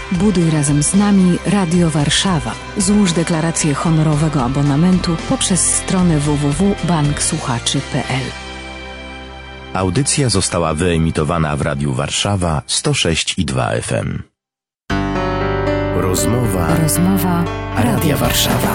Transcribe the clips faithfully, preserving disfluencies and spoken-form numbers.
Buduj razem z nami Radio Warszawa. Złóż deklarację honorowego abonamentu poprzez stronę w w w kropka bank słuchaczy kropka p l. Audycja została wyemitowana w Radiu Warszawa sto sześć i dwa F M. Rozmowa, Rozmowa Radia Warszawa.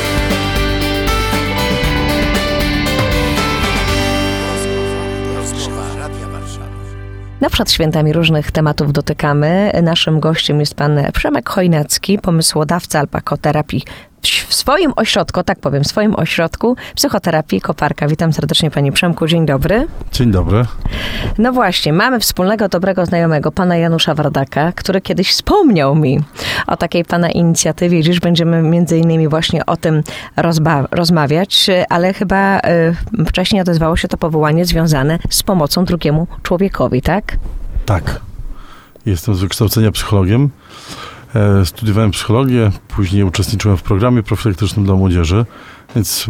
No, przed świętami różnych tematów dotykamy. Naszym gościem jest pan Przemek Chojnacki, pomysłodawca alpakoterapii w swoim ośrodku, tak powiem, w swoim ośrodku psychoterapii Koparka. Witam serdecznie, panie Przemku. Dzień dobry. Dzień dobry. No właśnie, mamy wspólnego, dobrego znajomego, pana Janusza Wardaka, który kiedyś wspomniał mi o takiej pana inicjatywie. Dziś będziemy między innymi właśnie o tym rozba- rozmawiać, ale chyba y, wcześniej odezwało się to powołanie związane z pomocą drugiemu człowiekowi, tak? Tak. Jestem z wykształcenia psychologiem. E, studiowałem psychologię, później uczestniczyłem w programie profilaktycznym dla młodzieży, więc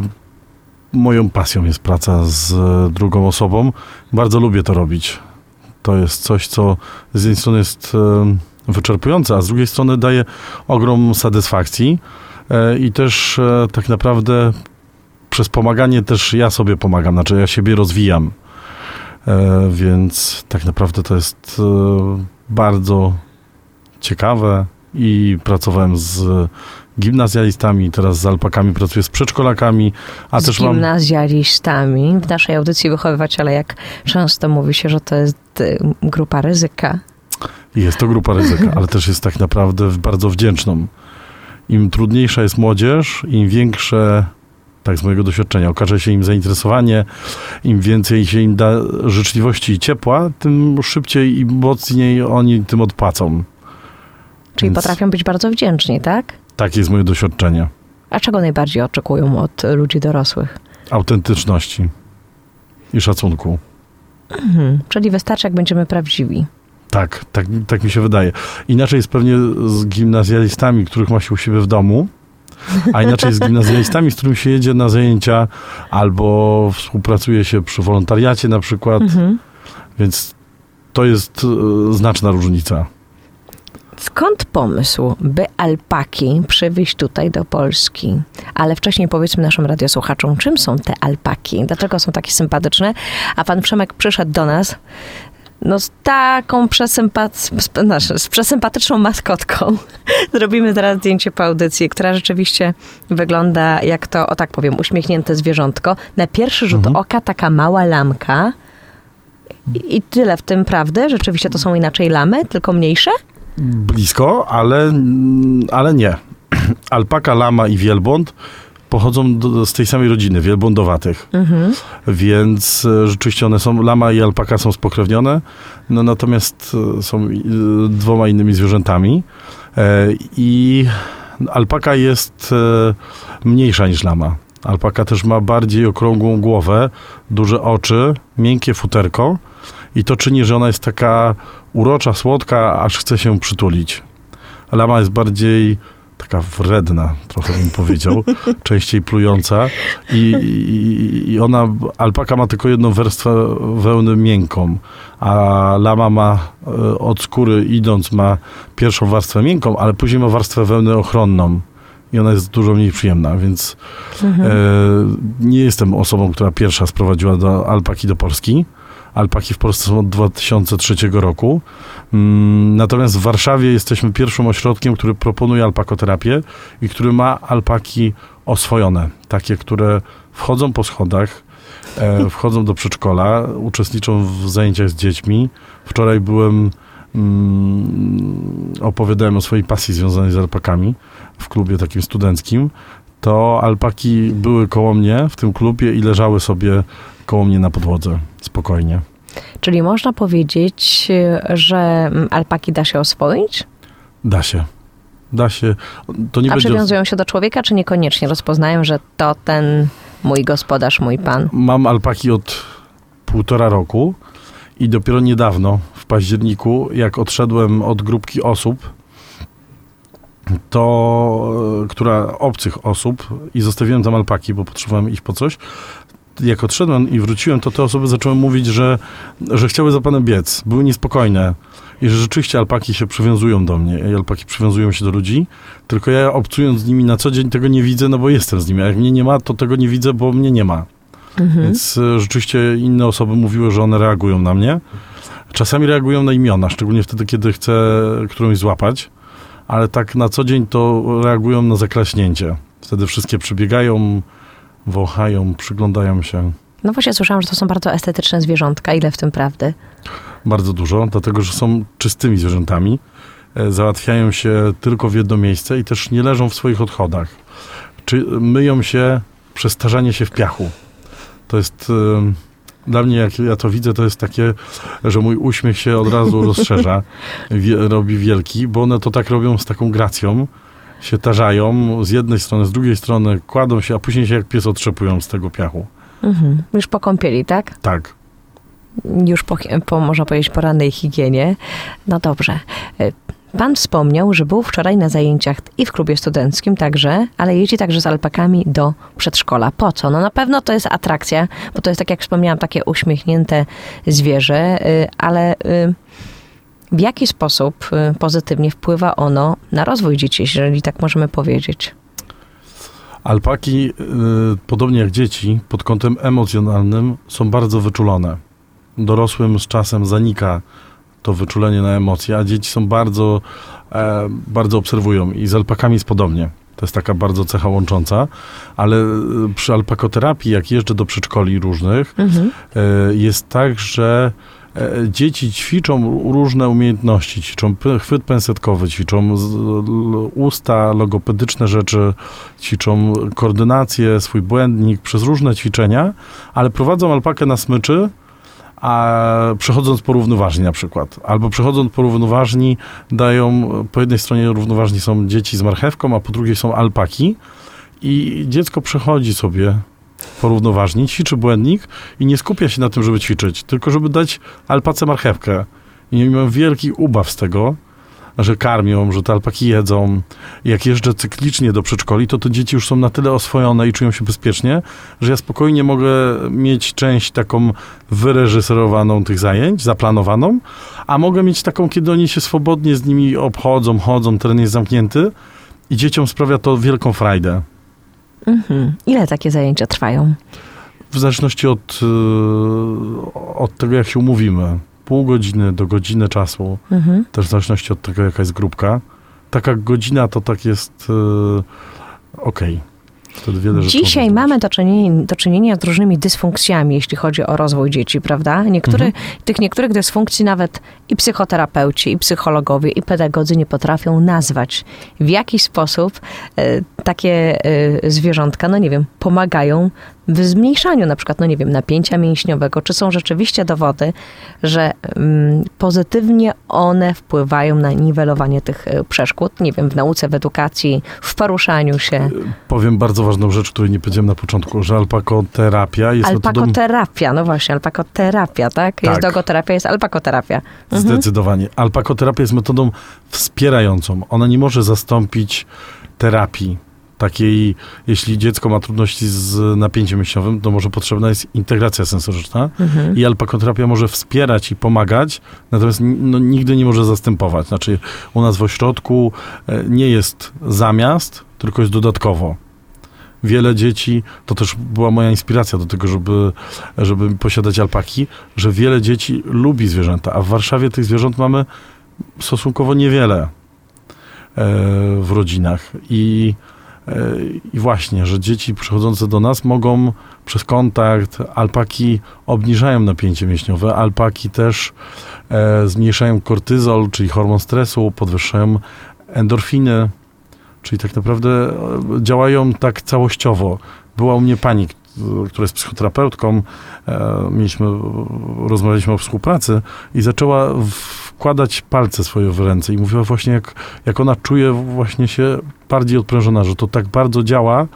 moją pasją jest praca z drugą osobą. Bardzo lubię to robić. To jest coś, co z jednej strony jest e, wyczerpujące, a z drugiej strony daje ogrom satysfakcji e, i też e, tak naprawdę przez pomaganie też ja sobie pomagam, znaczy ja siebie rozwijam. E, więc tak naprawdę to jest e, bardzo ciekawe i pracowałem z gimnazjalistami, teraz z alpakami pracuję z przedszkolakami, a z też mam... gimnazjalistami. W naszej audycji wychowywać, ale jak często mówi się, że to jest y, grupa ryzyka. Jest to grupa ryzyka, ale też jest tak naprawdę bardzo wdzięczną. Im trudniejsza jest młodzież, im większe, tak z mojego doświadczenia, okaże się im zainteresowanie, im więcej się im da życzliwości i ciepła, tym szybciej i mocniej oni tym odpłacą. Czyli Więc potrafią być bardzo wdzięczni, tak? takie jest moje doświadczenie. A czego najbardziej oczekują od ludzi dorosłych? Autentyczności i szacunku. Mhm. Czyli wystarczy, jak będziemy prawdziwi. Tak, tak, tak mi się wydaje. Inaczej jest pewnie z gimnazjalistami, których ma się u siebie w domu, a inaczej z gimnazjalistami, z którymi się jedzie na zajęcia albo współpracuje się przy wolontariacie na przykład. Mhm. Więc to jest y, znaczna różnica. Skąd pomysł, by alpaki przywieźć tutaj do Polski? Ale wcześniej powiedzmy naszym radiosłuchaczom, czym są te alpaki? Dlaczego są takie sympatyczne? A pan Przemek przyszedł do nas no z taką przesympat- znaczy, z przesympatyczną maskotką. Zrobimy teraz zdjęcie po audycji, która rzeczywiście wygląda jak to, o tak powiem, uśmiechnięte zwierzątko. Na pierwszy rzut mhm. oka taka mała lamka. I, I tyle w tym prawdy? Rzeczywiście to są inaczej lamy, tylko mniejsze? Blisko, ale, ale nie. Alpaka, lama i wielbłąd pochodzą do, z tej samej rodziny, wielbłądowatych. Mhm. Więc rzeczywiście one są, lama i alpaka są spokrewnione, no natomiast są dwoma innymi zwierzętami. I alpaka jest mniejsza niż lama. Alpaka też ma bardziej okrągłą głowę, duże oczy, miękkie futerko i to czyni, że ona jest taka urocza, słodka, aż chce się przytulić. Lama jest bardziej taka wredna, trochę bym powiedział, częściej plująca i, i, i ona, alpaka ma tylko jedną warstwę wełny miękką, a lama ma od skóry idąc ma pierwszą warstwę miękką, ale później ma warstwę wełny ochronną. I ona jest dużo mniej przyjemna, więc mhm. e, nie jestem osobą, która pierwsza sprowadziła do alpaki do Polski. Alpaki w Polsce są od dwa tysiące trzeciego roku. Mm, natomiast w Warszawie jesteśmy pierwszym ośrodkiem, który proponuje alpakoterapię i który ma alpaki oswojone. Takie, które wchodzą po schodach, e, wchodzą do przedszkola, uczestniczą w zajęciach z dziećmi. Wczoraj byłem, mm, opowiadałem o swojej pasji związanej z alpakami w klubie takim studenckim. To alpaki były koło mnie w tym klubie i leżały sobie koło mnie na podłodze, spokojnie. Czyli można powiedzieć, że alpaki da się oswoić? Da się. Da się. To nie A będzie... przywiązują się do człowieka, czy niekoniecznie rozpoznają, że to ten mój gospodarz, mój pan? Mam alpaki od półtora roku i dopiero niedawno, w październiku, jak odszedłem od grupki osób, to, która obcych osób i zostawiłem tam alpaki, bo potrzebowałem iść po coś, jak odszedłem i wróciłem, to te osoby zaczęły mówić, że, że chciały za panem biec. Były niespokojne. I że rzeczywiście alpaki się przywiązują do mnie. I alpaki przywiązują się do ludzi. Tylko ja obcując z nimi na co dzień tego nie widzę, no bo jestem z nimi. A jak mnie nie ma, to tego nie widzę, bo mnie nie ma. Mhm. Więc e, rzeczywiście inne osoby mówiły, że one reagują na mnie. Czasami reagują na imiona, szczególnie wtedy, kiedy chcę którąś złapać. Ale tak na co dzień to reagują na zaklaśnięcie. Wtedy wszystkie przybiegają, wąchają, przyglądają się. No właśnie słyszałam, że to są bardzo estetyczne zwierzątka. Ile w tym prawdy? Bardzo dużo, dlatego że są czystymi zwierzętami. E, załatwiają się tylko w jedno miejsce i też nie leżą w swoich odchodach. Czy myją się przez tarzanie się w piachu. To jest... E, dla mnie, jak ja to widzę, to jest takie, że mój uśmiech się od razu rozszerza, wie, robi wielki, bo one to tak robią z taką gracją. Się tarzają z jednej strony, z drugiej strony, kładą się, a później się jak pies otrzepują z tego piachu. Mhm. Już po kąpieli, tak? Tak. Już po, po, można powiedzieć, porannej higienie. No dobrze. Pan wspomniał, że był wczoraj na zajęciach i w klubie studenckim także, ale jeździ także z alpakami do przedszkola. Po co? No na pewno to jest atrakcja, bo to jest, tak jak wspomniałam, takie uśmiechnięte zwierzę, ale w jaki sposób pozytywnie wpływa ono na rozwój dzieci, jeżeli tak możemy powiedzieć? Alpaki, podobnie jak dzieci, pod kątem emocjonalnym są bardzo wyczulone. Dorosłym z czasem zanika to wyczulenie na emocje, a dzieci są bardzo, e, bardzo obserwują i z alpakami jest podobnie. To jest taka bardzo cecha łącząca, ale przy alpakoterapii, jak jeżdżę do przedszkoli różnych, mhm. e, jest tak, że e, dzieci ćwiczą różne umiejętności, ćwiczą p- chwyt pensetkowy, ćwiczą z, l, usta, logopedyczne rzeczy, ćwiczą koordynację, swój błędnik przez różne ćwiczenia, ale prowadzą alpakę na smyczy, a przechodząc po równoważni na przykład. Albo przechodząc po równoważni dają, po jednej stronie równoważni są dzieci z marchewką, a po drugiej są alpaki i dziecko przechodzi sobie po równoważni, ćwiczy błędnik i nie skupia się na tym, żeby ćwiczyć, tylko żeby dać alpace marchewkę. I mają wielki ubaw z tego, że karmią, że te alpaki jedzą. Jak jeżdżę cyklicznie do przedszkoli, to te dzieci już są na tyle oswojone i czują się bezpiecznie, że ja spokojnie mogę mieć część taką wyreżyserowaną tych zajęć, zaplanowaną, a mogę mieć taką, kiedy oni się swobodnie z nimi obchodzą, chodzą, teren jest zamknięty i dzieciom sprawia to wielką frajdę. Mhm. Ile takie zajęcia trwają? W zależności od, od tego, jak się umówimy. Pół godziny do godziny czasu, mhm. też w zależności od tego, jaka jest grupka. Taka godzina to tak jest yy, okej. Okay. Wtedy wiele rzeczy Dzisiaj mamy do czynienia, do czynienia z różnymi dysfunkcjami, jeśli chodzi o rozwój dzieci, prawda? Niektóre, mhm. Tych niektórych dysfunkcji nawet i psychoterapeuci, i psychologowie, i pedagodzy nie potrafią nazwać. W jaki sposób y, takie y, zwierzątka, no nie wiem, pomagają w zmniejszaniu na przykład, no nie wiem, napięcia mięśniowego. Czy są rzeczywiście dowody, że mm, pozytywnie one wpływają na niwelowanie tych y, przeszkód? Nie wiem, w nauce, w edukacji, w poruszaniu się. Powiem bardzo ważną rzecz, której nie powiedziałem na początku, że alpakoterapia jest Alpakoterapia, metodą... no właśnie, alpakoterapia, tak? tak? Jest dogoterapia, jest alpakoterapia. Mhm. Zdecydowanie. Alpakoterapia jest metodą wspierającą. Ona nie może zastąpić terapii. Takiej, jeśli dziecko ma trudności z napięciem mięśniowym, to może potrzebna jest integracja sensoryczna mhm. i alpakoterapia może wspierać i pomagać, natomiast no, nigdy nie może zastępować. Znaczy u nas w ośrodku nie jest zamiast, tylko jest dodatkowo. Wiele dzieci, to też była moja inspiracja do tego, żeby, żeby posiadać alpaki, że wiele dzieci lubi zwierzęta, a w Warszawie tych zwierząt mamy stosunkowo niewiele e, w rodzinach. I I właśnie, że dzieci przychodzące do nas mogą przez kontakt, alpaki obniżają napięcie mięśniowe, alpaki też e, zmniejszają kortyzol, czyli hormon stresu, podwyższają endorfiny, czyli tak naprawdę działają tak całościowo. Była u mnie pani, która jest psychoterapeutką, e, mieliśmy, rozmawialiśmy o współpracy i zaczęła wkładać palce swoje w ręce i mówiła właśnie, jak, jak ona czuje właśnie się bardziej odprężona, że to tak bardzo działa,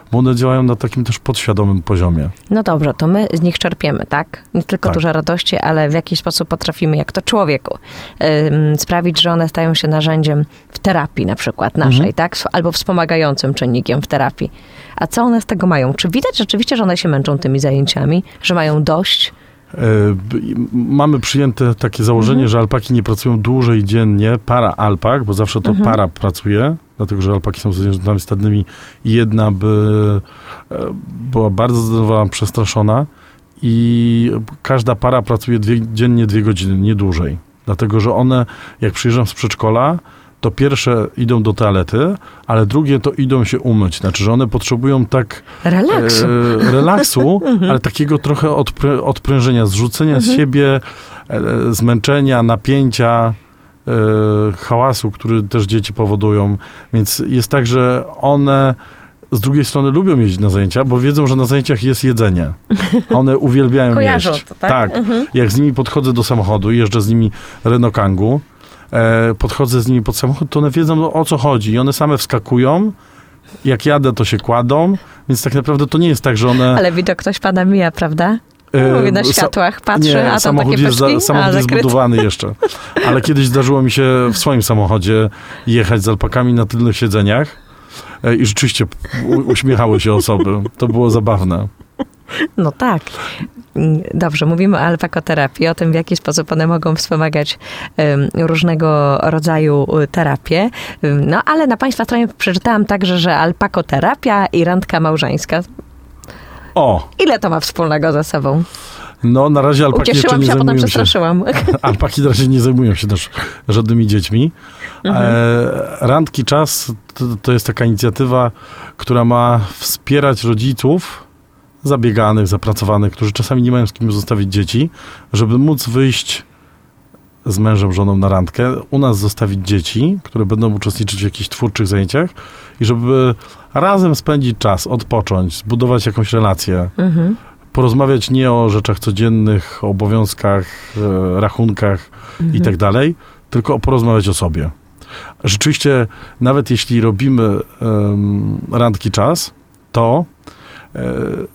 bo one działają na takim też podświadomym poziomie. No dobrze, to my z nich czerpiemy, tak? Nie tylko Tak. duże radości, ale w jakiś sposób potrafimy, jak to człowieku, ym, sprawić, że one stają się narzędziem w terapii na przykład naszej, Mhm. tak? Albo wspomagającym czynnikiem w terapii. A co one z tego mają? Czy widać rzeczywiście, że one się męczą tymi zajęciami? Że mają dość? E, b- i mamy przyjęte takie założenie, Mhm. że alpaki nie pracują dłużej dziennie, para alpak, bo zawsze to Mhm. para pracuje, dlatego że alpaki są zwierzętami stadnymi i jedna by e, była bardzo zdenerwowana, przestraszona i każda para pracuje dwie, dziennie dwie godziny, nie dłużej. Dlatego, że one, jak przyjeżdżam z przedszkola, to pierwsze idą do toalety, ale drugie to idą się umyć. Znaczy, że one potrzebują tak Relaksu. e, relaksu, ale takiego trochę odprę, odprężenia, zrzucenia z siebie e, zmęczenia, napięcia, e, hałasu, który też dzieci powodują. Więc jest tak, że one z drugiej strony lubią jeździć na zajęcia, bo wiedzą, że na zajęciach jest jedzenie. One uwielbiają Kojarzą jeść. to, tak? Mhm. Jak z nimi podchodzę do samochodu, jeżdżę z nimi Renault Kangoo, e, podchodzę z nimi pod samochód, to one wiedzą, o co chodzi. I one same wskakują. Jak jadę, to się kładą. Więc tak naprawdę to nie jest tak, że one... Ale widok ktoś pana mija, prawda? e, Mówię, na sa- światłach patrzy, nie, a tam samochód takie jest, peczki? za, samochód a, jest zakryte. zbudowany jeszcze. Ale kiedyś zdarzyło mi się w swoim samochodzie jechać z alpakami na tylnych siedzeniach e, i rzeczywiście u, uśmiechały się osoby. To było zabawne. No tak. Dobrze, mówimy o alpakoterapii, o tym, w jaki sposób one mogą wspomagać um, różnego rodzaju terapię. Um, no ale na państwa stronie przeczytałam także, że alpakoterapia i randka małżeńska. O, Ile to ma wspólnego ze sobą? no na razie alpaki jeszcze Ucieszyłam nie się, a potem zajmują się. przestraszyłam. Alpaki na razie nie zajmują się też żadnymi dziećmi. Mhm. E, Randki Czas to, to jest taka inicjatywa, która ma wspierać rodziców zabieganych, zapracowanych, którzy czasami nie mają z kim zostawić dzieci, żeby móc wyjść z mężem, żoną na randkę, u nas zostawić dzieci, które będą uczestniczyć w jakichś twórczych zajęciach i żeby razem spędzić czas, odpocząć, zbudować jakąś relację, Mhm. porozmawiać nie o rzeczach codziennych, o obowiązkach, e, rachunkach i tak dalej, tylko porozmawiać o sobie. Rzeczywiście, nawet jeśli robimy em, randki czas, to e,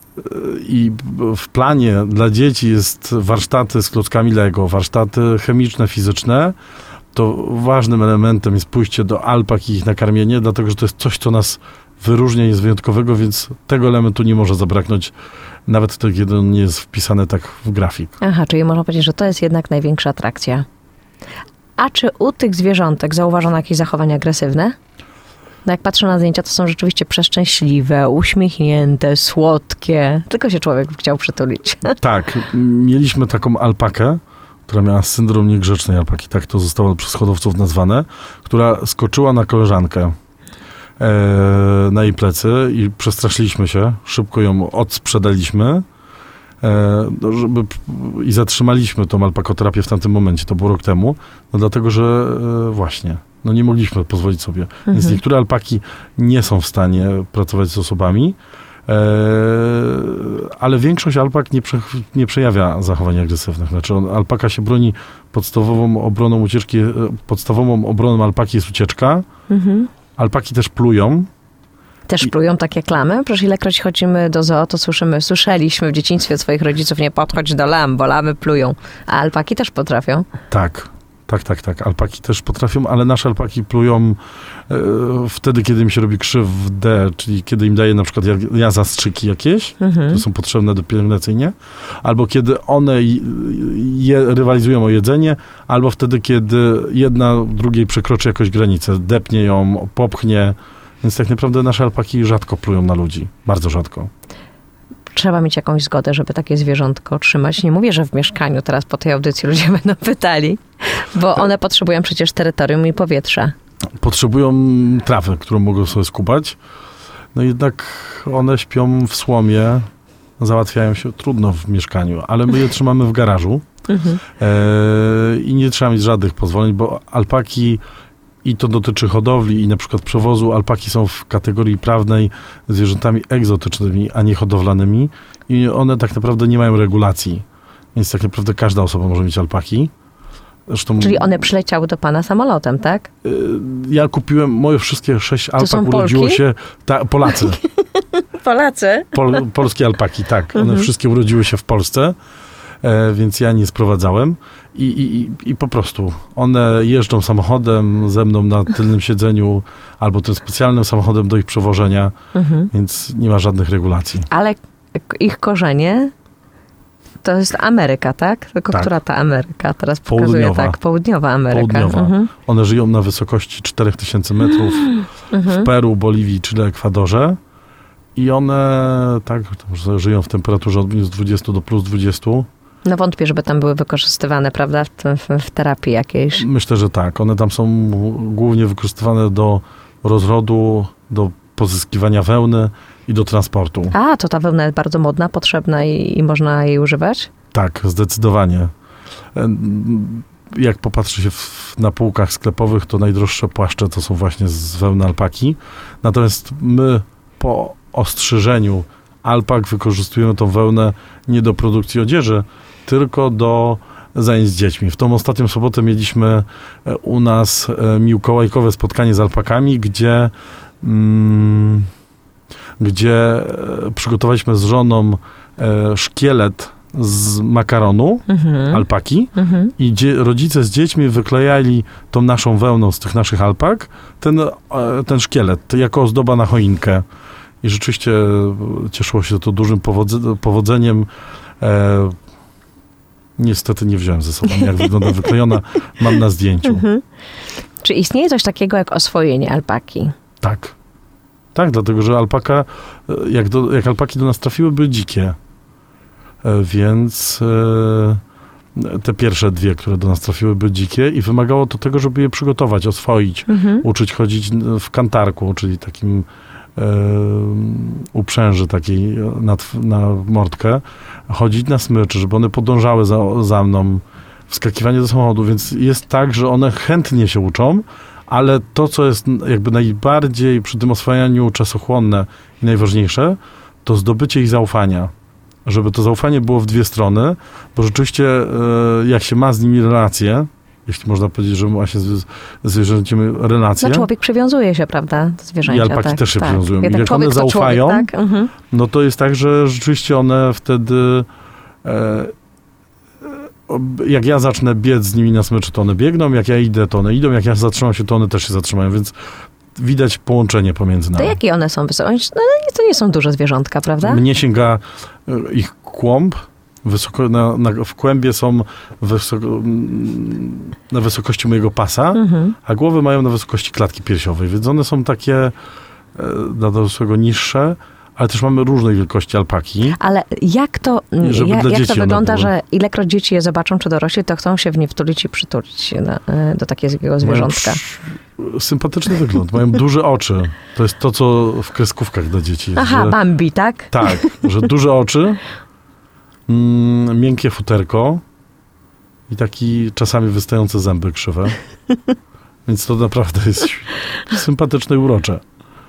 i w planie dla dzieci jest warsztaty z klockami Lego, warsztaty chemiczne, fizyczne, to ważnym elementem jest pójście do alpak i ich nakarmienie, dlatego że to jest coś, co nas wyróżnia, jest wyjątkowego, więc tego elementu nie może zabraknąć, nawet wtedy, kiedy on nie jest wpisany tak w grafik. Aha, czyli można powiedzieć, że to jest jednak największa atrakcja. A czy u tych zwierzątek zauważono jakieś zachowania agresywne? No jak patrzę na zdjęcia, to są rzeczywiście przeszczęśliwe, uśmiechnięte, słodkie. Tylko się człowiek chciał przytulić. Tak, mieliśmy taką alpakę, która miała syndrom niegrzecznej alpaki, tak to zostało przez hodowców nazwane, która skoczyła na koleżankę e, na jej plecy i przestraszyliśmy się, szybko ją odsprzedaliśmy e, no, żeby, i zatrzymaliśmy tą alpakoterapię w tamtym momencie, to było rok temu, no dlatego, że e, właśnie, no nie mogliśmy pozwolić sobie. Mhm. Więc niektóre alpaki nie są w stanie pracować z osobami, e, ale większość alpak nie, prze, nie przejawia zachowań agresywnych. Znaczy on, alpaka się broni podstawową obroną ucieczki, e, podstawową obroną alpaki jest ucieczka. Mhm. Alpaki też plują. Też plują takie klamy? Przecież ilekroć chodzimy do zoo, to słyszymy, słyszeliśmy w dzieciństwie od swoich rodziców, nie podchodź do lam, bo lamy plują. A alpaki też potrafią. Tak, tak, tak, tak. Alpaki też potrafią, ale nasze alpaki plują e, wtedy, kiedy im się robi krzywdę, czyli kiedy im daje na przykład ja, ja zastrzyki jakieś, Mhm. które są potrzebne do pielęgnacyjnie, albo kiedy one je, rywalizują o jedzenie, albo wtedy, kiedy jedna drugiej przekroczy jakąś granicę, depnie ją, popchnie. Więc tak naprawdę nasze alpaki rzadko plują na ludzi. Bardzo rzadko. Trzeba mieć jakąś zgodę, żeby takie zwierzątko trzymać. Nie mówię, że w mieszkaniu teraz po tej audycji ludzie będą pytali, bo one potrzebują przecież terytorium i powietrza. Potrzebują trawy, którą mogą sobie skubać. No jednak one śpią w słomie, załatwiają się trudno w mieszkaniu, ale my je trzymamy w garażu Mhm. e, i nie trzeba mieć żadnych pozwoleń, bo alpaki, i to dotyczy hodowli i na przykład przewozu, alpaki są w kategorii prawnej zwierzętami egzotycznymi, a nie hodowlanymi i one tak naprawdę nie mają regulacji. Więc tak naprawdę każda osoba może mieć alpaki. Zresztą, Czyli one przyleciały do pana samolotem, tak? y, ja kupiłem, moje wszystkie sześć są alpak Polki? urodziło się, ta, Polacy. Polacy? Pol, polskie alpaki, tak. One Mhm. wszystkie urodziły się w Polsce, e, więc ja nie sprowadzałem. I, i, I po prostu one jeżdżą samochodem ze mną na tylnym siedzeniu albo tym specjalnym samochodem do ich przewożenia, Mhm. więc nie ma żadnych regulacji. Ale k- ich korzenie to jest Ameryka, tak? Tylko Tak. która ta Ameryka? Teraz pokazuję, Południowa. tak, południowa Ameryka. Południowa. Mhm. One żyją na wysokości cztery tysiące metrów w Peru, Boliwii, Chile, Ekwadorze. I one tak że żyją w temperaturze od minus dwudziestu do plus dwudziestu. No wątpię, żeby tam były wykorzystywane, prawda, w, w, w terapii jakiejś. Myślę, że tak. One tam są głównie wykorzystywane do rozrodu, do pozyskiwania wełny i do transportu. A, to ta wełna jest bardzo modna, potrzebna i, i można jej używać? Tak, zdecydowanie. Em, Jak popatrzy się w, na półkach sklepowych, to najdroższe płaszcze to są właśnie z wełny alpaki. Natomiast my po ostrzyżeniu alpak wykorzystujemy tą wełnę nie do produkcji odzieży, tylko do zajęć z dziećmi. W tą ostatnią sobotę mieliśmy e, u nas e, mikołajkowe spotkanie z alpakami, gdzie, mm, gdzie e, przygotowaliśmy z żoną e, szkielet z makaronu Mhm. alpaki Mhm. i dzie- rodzice z dziećmi wyklejali tą naszą wełną z tych naszych alpak ten, e, ten szkielet jako ozdoba na choinkę. I rzeczywiście e, cieszyło się to dużym powodze- powodzeniem. E, niestety nie wziąłem ze sobą, jak wygląda wyklejona. Mam na zdjęciu. Mhm. Czy istnieje coś takiego jak oswojenie alpaki? Tak. Tak, dlatego, że alpaka, e, jak, do, jak alpaki do nas trafiły, były dzikie. E, Więc e, te pierwsze dwie, które do nas trafiły, były dzikie i wymagało to tego, żeby je przygotować, oswoić, Mhm. uczyć chodzić w kantarku, czyli takim e, uprzęży takiej na, tw- na mordkę, chodzić na smyczy, żeby one podążały za, za mną, wskakiwanie do samochodu, więc jest tak, że one chętnie się uczą, ale to, co jest jakby najbardziej przy tym oswajaniu czasochłonne i najważniejsze, to zdobycie ich zaufania. Żeby to zaufanie było w dwie strony, bo rzeczywiście e, jak się ma z nimi relacje, jeśli można powiedzieć, że ma się z, z zwierzęciem relacje, No człowiek przywiązuje się, prawda, do zwierzęcia. I alpaki tak, też się tak. przywiązują. Jak, Jak człowiek, one to zaufają, człowiek, tak? Mhm. no to jest tak, że rzeczywiście one wtedy e, ob- jak ja zacznę biec z nimi na smyczy, to one biegną, jak ja idę, to one idą, jak ja zatrzymam się, to one też się zatrzymają, więc widać połączenie pomiędzy To nami. jakie one są wysokie? No, to nie są duże zwierzątka, prawda? Mnie sięga e, ich kłąb, wysoko, na, na, w kłębie są wysoko, mm, na wysokości mojego pasa, Mhm. a głowy mają na wysokości klatki piersiowej, więc one są takie e, dla dorosłego niższe, ale też mamy różnej wielkości alpaki. Ale jak to, I żeby jak, dla jak dzieci to one wygląda, były. że ilekroć dzieci je zobaczą, czy dorośli, to chcą się w nie wtulić i przytulić się do, do takiego zwierzątka? Mają sympatyczny wygląd, mają duże oczy. To jest to, co w kreskówkach dla dzieci jest. Aha, że, Bambi, tak? tak, że duże oczy, mm, miękkie futerko i taki czasami wystające zęby krzywe. Więc to naprawdę jest sympatyczne i urocze.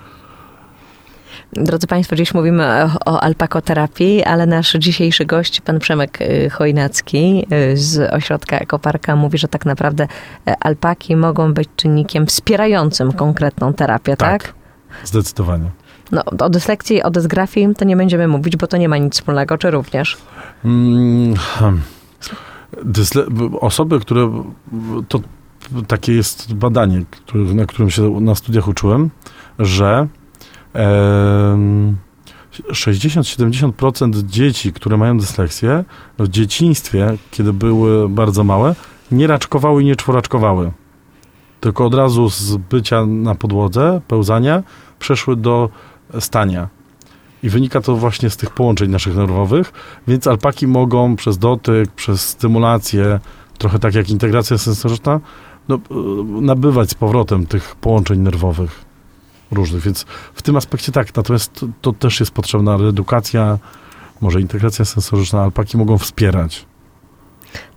Drodzy Państwo, dziś mówimy o, o alpakoterapii, ale nasz dzisiejszy gość, pan Przemek y, Chojnacki y, z ośrodka Ekoparka mówi, że tak naprawdę y, alpaki mogą być czynnikiem wspierającym konkretną terapię, tak? Tak. Zdecydowanie. No, o dyslekcji, o dysgrafii to nie będziemy mówić, bo to nie ma nic wspólnego, czy również? Mm, hmm. Dysle- osoby, które to takie jest badanie, które, na którym się na studiach uczyłem, że em, sześćdziesiąt do siedemdziesięciu procent dzieci, które mają dysleksję, w dzieciństwie, kiedy były bardzo małe, nie raczkowały i nie czworaczkowały. Tylko od razu z bycia na podłodze, pełzania, przeszły do stania. I wynika to właśnie z tych połączeń naszych nerwowych, więc alpaki mogą przez dotyk, przez stymulację, trochę tak jak integracja sensoryczna, no, y, nabywać z powrotem tych połączeń nerwowych różnych, więc w tym aspekcie tak, natomiast to, to też jest potrzebna reedukacja, może integracja sensoryczna, alpaki mogą wspierać.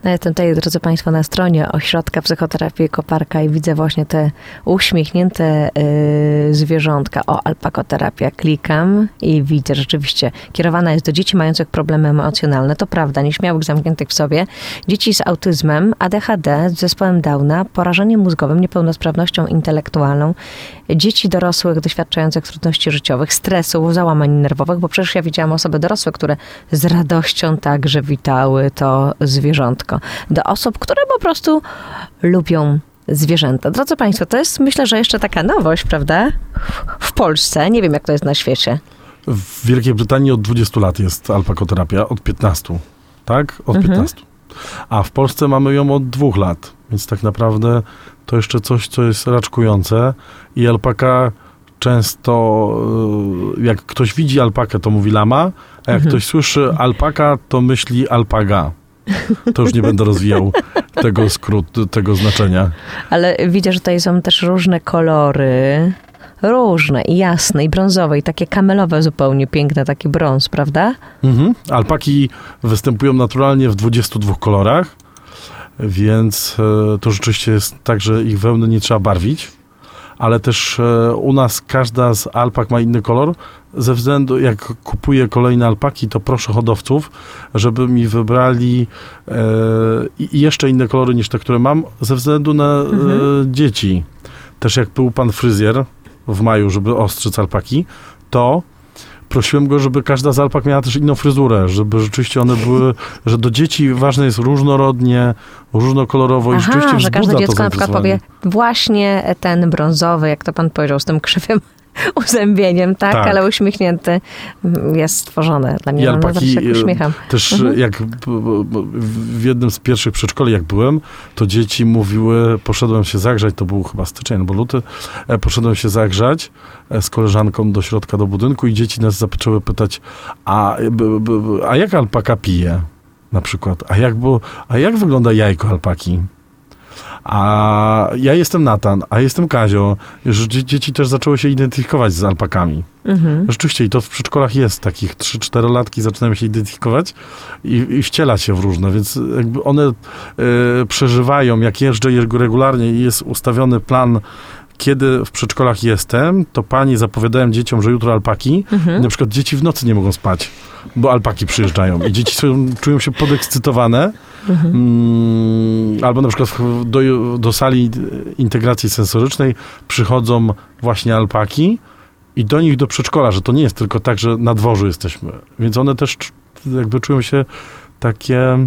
No, jestem tutaj, drodzy Państwo, na stronie Ośrodka Psychoterapii Koparka i widzę właśnie te uśmiechnięte y, zwierzątka. O, alpakoterapia. Klikam i widzę rzeczywiście. Kierowana jest do dzieci mających problemy emocjonalne. To prawda, nieśmiałych, zamkniętych w sobie. Dzieci z autyzmem, A D H D, z zespołem Downa, porażeniem mózgowym, niepełnosprawnością intelektualną. Dzieci dorosłych doświadczających trudności życiowych, stresu, załamań nerwowych, bo przecież ja widziałam osoby dorosłe, które z radością także witały to zwierzątko. Do osób, które po prostu lubią zwierzęta. Drodzy Państwo, to jest, myślę, że jeszcze taka nowość, prawda? W Polsce. Nie wiem, jak to jest na świecie. W Wielkiej Brytanii od dwudziestu lat jest alpakoterapia, od piętnastu. Tak? Od mhm. piętnastu. A w Polsce mamy ją od dwóch lat. Więc tak naprawdę to jeszcze coś, co jest raczkujące. I alpaka często, jak ktoś widzi alpakę, to mówi lama, a jak mhm. ktoś słyszy alpaka, to myśli alpaga. To już nie będę rozwijał tego skrótu, tego znaczenia. Ale widzę, że tutaj są też różne kolory. Różne, i jasne, i brązowe, i takie kamelowe zupełnie, piękne, taki brąz, prawda? Mhm. Alpaki występują naturalnie w dwudziestu dwóch kolorach, więc to rzeczywiście jest tak, że ich wełny nie trzeba barwić, ale też u nas każda z alpak ma inny kolor. Ze względu, jak kupuję kolejne alpaki, to proszę hodowców, żeby mi wybrali e, jeszcze inne kolory niż te, które mam, ze względu na mhm. e, dzieci. Też jak był pan fryzjer w maju, żeby ostrzyc alpaki, to prosiłem go, żeby każda z alpak miała też inną fryzurę, żeby rzeczywiście one były, że do dzieci ważne jest różnorodnie, różnokolorowo i Aha, rzeczywiście że każde dziecko na przykład powie zainteresowanie. właśnie ten brązowy, jak to pan powiedział, z tym krzywym uzębieniem, tak? Tak. Ale uśmiechnięty jest stworzone. Dla mnie I alpaki się uśmiecham. też Mhm. jak w jednym z pierwszych przedszkoli, jak byłem, to dzieci mówiły, poszedłem się zagrzać, to był chyba styczeń albo luty, poszedłem się zagrzać z koleżanką do środka do budynku i dzieci nas zaczęły pytać, a, a jak alpaka pije? Na przykład. A jak, bo, a jak wygląda jajko alpaki? A ja jestem Natan, a jestem Kazio. Już dzieci też zaczęły się identyfikować z alpakami. Mhm. Rzeczywiście i to w przedszkolach jest. Takich trzy czterolatki zaczynają się identyfikować i, i wcielać się w różne, więc jakby one y, przeżywają, jak jeżdżę regularnie i jest ustawiony plan, kiedy w przedszkolach jestem, to pani zapowiadają dzieciom, że jutro alpaki. Mhm. Na przykład dzieci w nocy nie mogą spać, bo alpaki przyjeżdżają i dzieci są, czują się podekscytowane. Mhm. Mm, albo na przykład do, do sali integracji sensorycznej przychodzą właśnie alpaki i do nich do przedszkola, że to nie jest tylko tak, że na dworzu jesteśmy. Więc one też jakby czują się takie...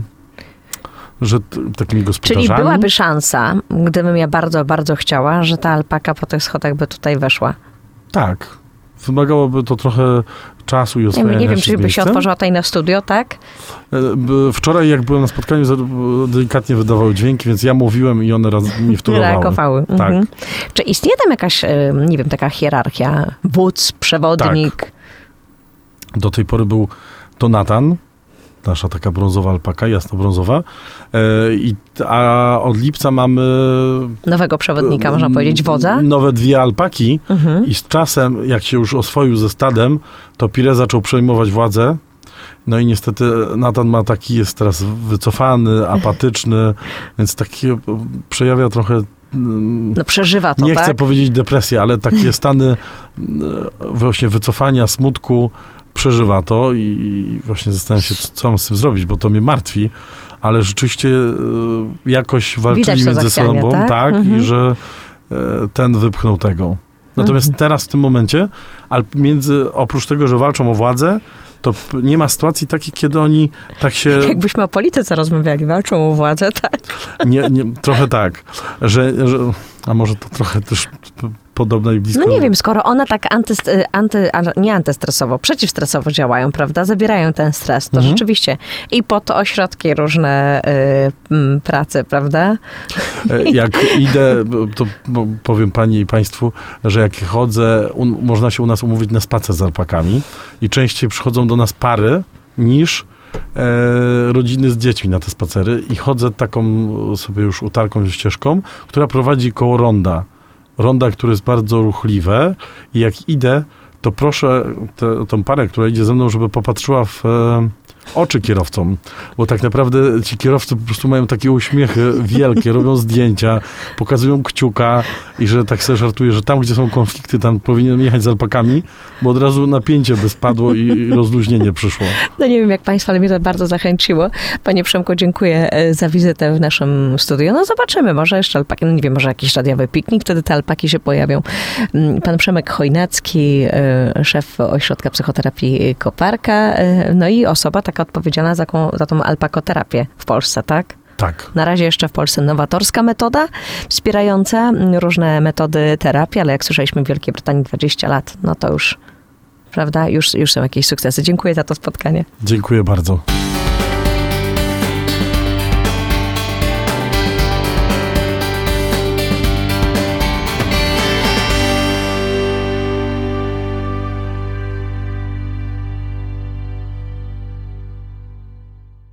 że t- takimi gospodarzami. Czyli byłaby szansa, gdybym ja bardzo, bardzo chciała, że ta alpaka po tych schodach by tutaj weszła. Tak. Wymagałoby to trochę czasu i oswojenia się. Nie wiem, czy by się otworzyła tutaj na studio, tak? Wczoraj, jak byłem na spotkaniu, delikatnie wydawały dźwięki, więc ja mówiłem i one raz mi wtórowały. Reagowały. Tak. Mhm. Czy istnieje tam jakaś, nie wiem, taka hierarchia? Wódz, przewodnik? Tak. Do tej pory był to Natan, nasza taka brązowa alpaka, jasno-brązowa. I, a od lipca mamy... Nowego przewodnika, można powiedzieć, wodza? Nowe dwie alpaki. Mhm. I z czasem, jak się już oswoił ze stadem, to Pire zaczął przejmować władzę. No i niestety Natan ma taki, jest teraz wycofany, apatyczny, więc taki przejawia trochę... No przeżywa to, Nie tak? chcę powiedzieć depresję, ale takie stany właśnie wycofania, smutku, przeżywa to i właśnie zastanawiam się, co mam z tym zrobić, bo to mnie martwi, ale rzeczywiście jakoś walczyli między sobą, tak, tak mhm. i że ten wypchnął tego. Natomiast mhm. teraz w tym momencie, ale między, oprócz tego, że walczą o władzę, to nie ma sytuacji takiej, kiedy oni tak się... Jakbyśmy o polityce rozmawiali, walczą o władzę, tak? Nie, nie, trochę tak, że, że... A może to trochę też podobne i blisko... No nie wiem, skoro one tak anty, anty, nie antystresowo, przeciwstresowo działają, prawda? Zabierają ten stres, to mhm. rzeczywiście i po to ośrodki różne y, y, prace, prawda? Jak idę, to powiem pani i państwu, że jak chodzę, un, można się u nas umówić na spacer z alpakami i częściej przychodzą do nas pary niż e, rodziny z dziećmi na te spacery i chodzę taką sobie już utarką ścieżką, która prowadzi koło ronda. Ronda, które jest bardzo ruchliwe i jak idę, to proszę tę parę, która idzie ze mną, żeby popatrzyła w, oczy kierowcom, bo tak naprawdę ci kierowcy po prostu mają takie uśmiechy wielkie, robią zdjęcia, pokazują kciuka i że tak sobie żartuję, że tam, gdzie są konflikty, tam powinien jechać z alpakami, bo od razu napięcie by spadło i rozluźnienie przyszło. No nie wiem jak państwo, ale mnie to bardzo zachęciło. Panie Przemku, dziękuję za wizytę w naszym studiu. No zobaczymy, może jeszcze alpaki, no nie wiem, może jakiś radiowy piknik, wtedy te alpaki się pojawią. Pan Przemek Chojnacki, szef Ośrodka Psychoterapii Koparka, no i osoba taka odpowiedzialna za, za tą alpakoterapię w Polsce, tak? Tak. Na razie jeszcze w Polsce nowatorska metoda, wspierająca różne metody terapii, ale jak słyszeliśmy w Wielkiej Brytanii dwadzieścia lat, no to już, prawda, już, już są jakieś sukcesy. Dziękuję za to spotkanie. Dziękuję bardzo.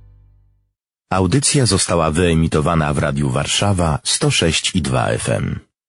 Audycja została wyemitowana w Radiu Warszawa sto sześć i dwa F M.